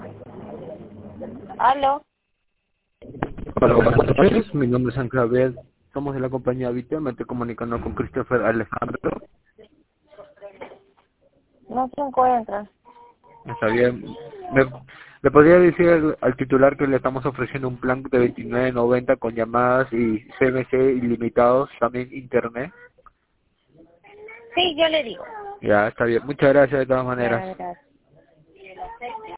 ¿Aló? Hola, buenas noches. Mi nombre es Ángel Javier. Somos de la compañía Vite. Me estoy comunicando con Christopher Alejandro. No se encuentra. Está bien. ¿Me, ¿Le podría decir al titular que le estamos ofreciendo un plan de 29.90 con llamadas y CMC ilimitados, también internet? Sí, yo le digo. Ya, está bien. Muchas gracias de todas maneras. Ya, gracias.